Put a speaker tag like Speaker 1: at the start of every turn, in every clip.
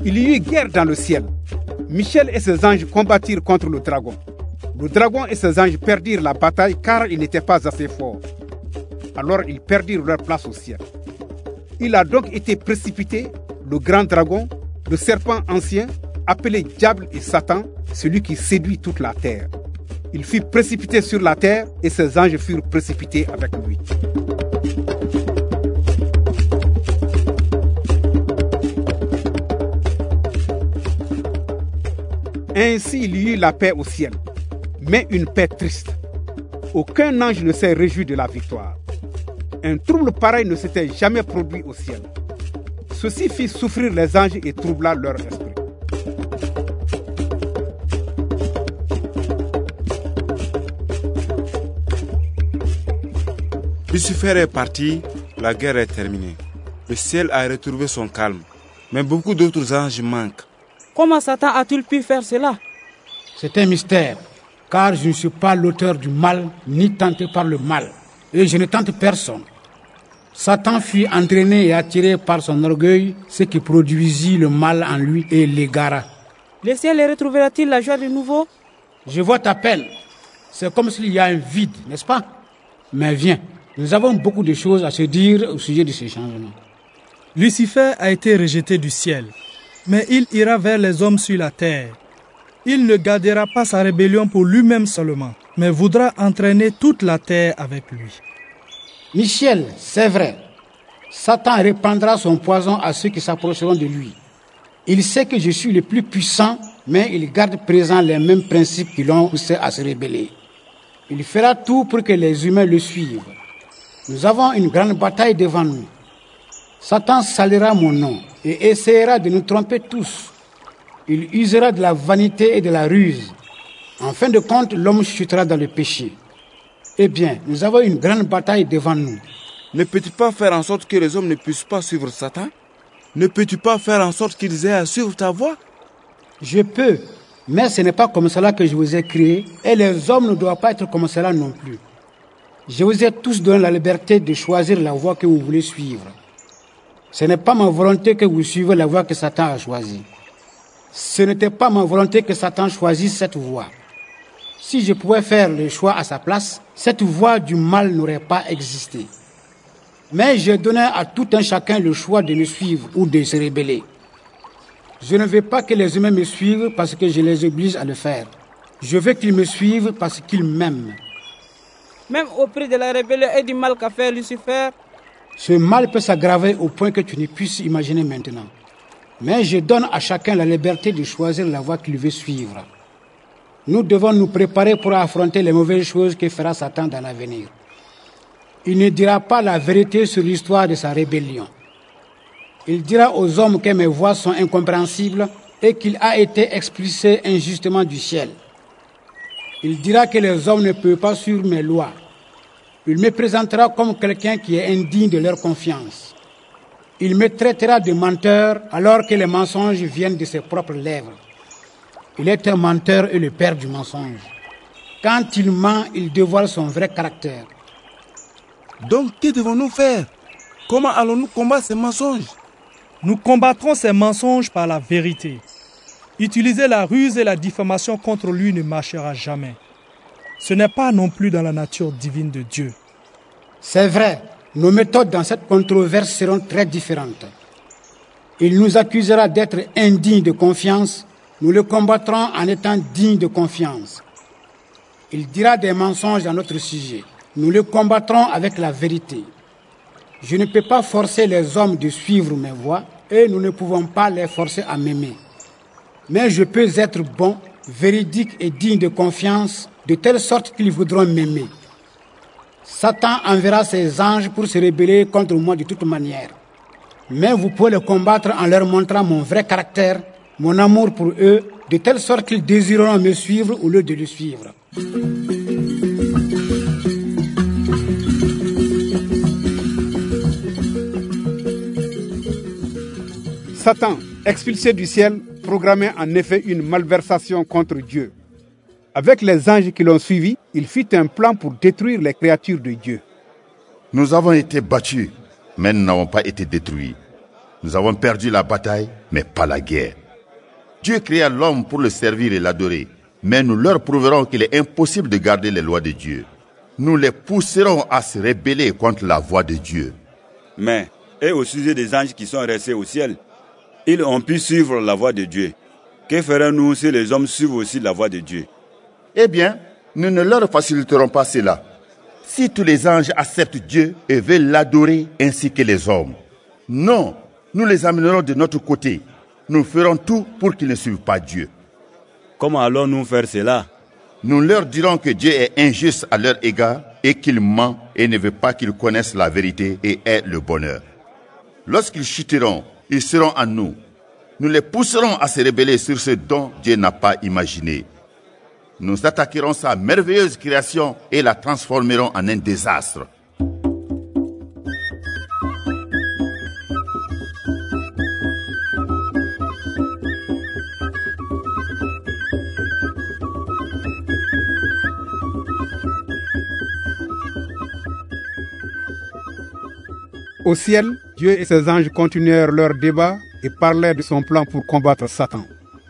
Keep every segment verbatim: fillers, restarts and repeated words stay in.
Speaker 1: Il y eut guerre dans le ciel. Michel et ses anges combattirent contre le dragon. Le dragon et ses anges perdirent la bataille car ils n'étaient pas assez forts. Alors ils perdirent leur place au ciel. Il a donc été précipité, le grand dragon, le serpent ancien, appelé Diable et Satan, celui qui séduit toute la terre. Il fut précipité sur la terre et ses anges furent précipités avec lui. Ainsi il y eut la paix au ciel, mais une paix triste. Aucun ange ne s'est réjoui de la victoire. Un trouble pareil ne s'était jamais produit au ciel. Ceci fit souffrir les anges et troubla leur esprit.
Speaker 2: Lucifer est parti, la guerre est terminée. Le ciel a retrouvé son calme, mais beaucoup d'autres anges manquent.
Speaker 3: Comment Satan a-t-il pu faire cela?
Speaker 4: C'est un mystère, car je ne suis pas l'auteur du mal, ni tenté par le mal, et je ne tente personne. Satan fut entraîné et attiré par son orgueil, ce qui produisit le mal en lui et l'égara.
Speaker 3: Le ciel retrouvera-t-il la joie de nouveau?
Speaker 4: Je vois ta peine. C'est comme s'il y a un vide, n'est-ce pas? Mais viens, nous avons beaucoup de choses à se dire au sujet de ces changements.
Speaker 5: Lucifer a été rejeté du ciel, mais il ira vers les hommes sur la terre. Il ne gardera pas sa rébellion pour lui-même seulement, mais voudra entraîner toute la terre avec lui.
Speaker 4: Michel, c'est vrai. Satan répandra son poison à ceux qui s'approcheront de lui. Il sait que je suis le plus puissant, mais il garde présent les mêmes principes qui l'ont poussé à se rebeller. Il fera tout pour que les humains le suivent. Nous avons une grande bataille devant nous. Satan salira mon nom et essaiera de nous tromper tous. Il usera de la vanité et de la ruse. En fin de compte, l'homme chutera dans le péché. Eh bien, nous avons une grande bataille devant nous.
Speaker 2: Ne peux-tu pas faire en sorte que les hommes ne puissent pas suivre Satan? Ne peux-tu pas faire en sorte qu'ils aient à suivre ta voie?
Speaker 4: Je peux, mais ce n'est pas comme cela que je vous ai créé, et les hommes ne doivent pas être comme cela non plus. Je vous ai tous donné la liberté de choisir la voie que vous voulez suivre. Ce n'est pas ma volonté que vous suivez la voie que Satan a choisie. Ce n'était pas ma volonté que Satan choisisse cette voie. Si je pouvais faire le choix à sa place, cette voie du mal n'aurait pas existé. Mais je donnais à tout un chacun le choix de me suivre ou de se rebeller. Je ne veux pas que les humains me suivent parce que je les oblige à le faire. Je veux qu'ils me suivent parce qu'ils m'aiment.
Speaker 3: Même au prix de la rébellion et du mal qu'a fait Lucifer,
Speaker 4: ce mal peut s'aggraver au point que tu ne puisses imaginer maintenant. Mais je donne à chacun la liberté de choisir la voie qu'il veut suivre. Nous devons nous préparer pour affronter les mauvaises choses que fera Satan dans l'avenir. Il ne dira pas la vérité sur l'histoire de sa rébellion. Il dira aux hommes que mes voies sont incompréhensibles et qu'il a été expulsé injustement du ciel. Il dira que les hommes ne peuvent pas suivre mes lois. Il me présentera comme quelqu'un qui est indigne de leur confiance. Il me traitera de menteur alors que les mensonges viennent de ses propres lèvres. Il est un menteur et le père du mensonge. Quand il ment, il dévoile son vrai caractère.
Speaker 2: Donc, que devons-nous faire? Comment allons-nous combattre ces mensonges?
Speaker 5: Nous combattrons ces mensonges par la vérité. Utiliser la ruse et la diffamation contre lui ne marchera jamais. Ce n'est pas non plus dans la nature divine de Dieu.
Speaker 4: C'est vrai, nos méthodes dans cette controverse seront très différentes. Il nous accusera d'être indignes de confiance. Nous le combattrons en étant dignes de confiance. Il dira des mensonges à notre sujet. Nous le combattrons avec la vérité. Je ne peux pas forcer les hommes de suivre mes voies et nous ne pouvons pas les forcer à m'aimer. Mais je peux être bon, véridique et digne de confiance, de telle sorte qu'ils voudront m'aimer. Satan enverra ses anges pour se rebeller contre moi de toute manière. Mais vous pouvez les combattre en leur montrant mon vrai caractère, mon amour pour eux, de telle sorte qu'ils désireront me suivre au lieu de le suivre.
Speaker 1: Satan, expulsé du ciel, programmait en effet une malversation contre Dieu. Avec les anges qui l'ont suivi, il fit un plan pour détruire les créatures de Dieu.
Speaker 6: Nous avons été battus, mais nous n'avons pas été détruits. Nous avons perdu la bataille, mais pas la guerre. Dieu créa l'homme pour le servir et l'adorer, mais nous leur prouverons qu'il est impossible de garder les lois de Dieu. Nous les pousserons à se rebeller contre la voix de Dieu.
Speaker 2: Mais, et au sujet des anges qui sont restés au ciel, ils ont pu suivre la voie de Dieu. Que ferons-nous si les hommes suivent aussi la voie de Dieu?
Speaker 6: Eh bien, nous ne leur faciliterons pas cela. Si tous les anges acceptent Dieu et veulent l'adorer ainsi que les hommes, non, nous les amènerons de notre côté. Nous ferons tout pour qu'ils ne suivent pas Dieu.
Speaker 2: Comment allons-nous faire cela?
Speaker 6: Nous leur dirons que Dieu est injuste à leur égard et qu'il ment et ne veut pas qu'ils connaissent la vérité et aient le bonheur. Lorsqu'ils chuteront, ils seront en nous. Nous les pousserons à se rebeller sur ce dont Dieu n'a pas imaginé. Nous attaquerons sa merveilleuse création et la transformerons en un désastre.
Speaker 1: Au ciel, Dieu et ses anges continuèrent leur débat et parlèrent de son plan pour combattre Satan.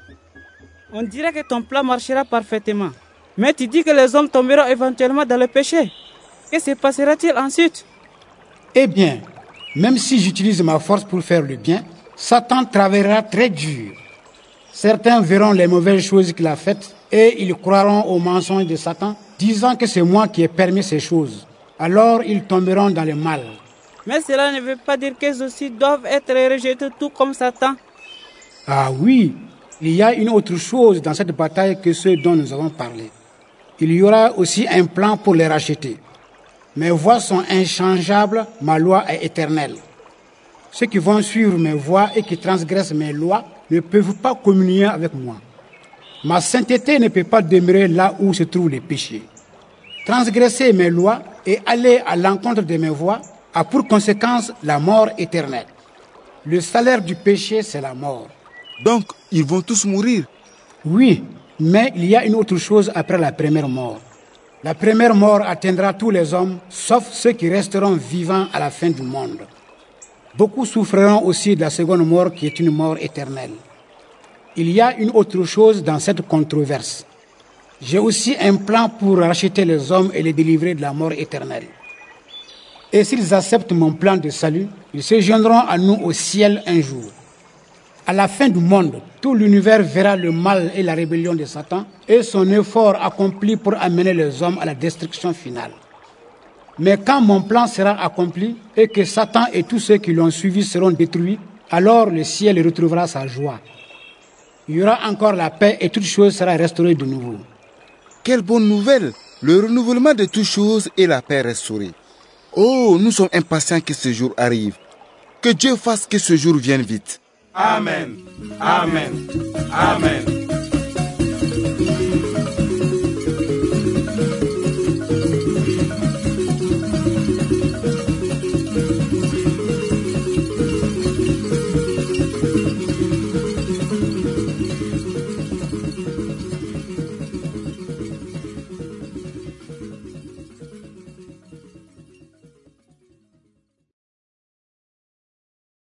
Speaker 3: On dirait que ton plan marchera parfaitement. Mais tu dis que les hommes tomberont éventuellement dans le péché. Que se passera-t-il ensuite?
Speaker 4: Eh bien, même si j'utilise ma force pour faire le bien, Satan travaillera très dur. Certains verront les mauvaises choses qu'il a faites et ils croiront aux mensonges de Satan, disant que c'est moi qui ai permis ces choses. Alors ils tomberont dans le mal.
Speaker 3: Mais cela ne veut pas dire qu'eux aussi doivent être rejetés tout comme Satan.
Speaker 4: Ah oui, il y a une autre chose dans cette bataille que ceux dont nous avons parlé. Il y aura aussi un plan pour les racheter. Mes voies sont inchangeables, ma loi est éternelle. Ceux qui vont suivre mes voies et qui transgressent mes lois ne peuvent pas communier avec moi. Ma sainteté ne peut pas demeurer là où se trouvent les péchés. Transgresser mes lois et aller à l'encontre de mes voies a pour conséquence la mort éternelle. Le salaire du péché, c'est la mort.
Speaker 2: Donc, ils vont tous mourir?
Speaker 4: Oui, mais il y a une autre chose après la première mort. La première mort atteindra tous les hommes, sauf ceux qui resteront vivants à la fin du monde. Beaucoup souffriront aussi de la seconde mort qui est une mort éternelle. Il y a une autre chose dans cette controverse. J'ai aussi un plan pour racheter les hommes et les délivrer de la mort éternelle. Et s'ils acceptent mon plan de salut, ils se joindront à nous au ciel un jour. À la fin du monde, tout l'univers verra le mal et la rébellion de Satan et son effort accompli pour amener les hommes à la destruction finale. Mais quand mon plan sera accompli et que Satan et tous ceux qui l'ont suivi seront détruits, alors le ciel retrouvera sa joie. Il y aura encore la paix et toute chose sera restaurée de nouveau.
Speaker 2: Quelle bonne nouvelle! Le renouvellement de toutes choses et la paix restaurée. Oh, nous sommes impatients que ce jour arrive. Que Dieu fasse que ce jour vienne vite.
Speaker 7: Amen. Amen. Amen.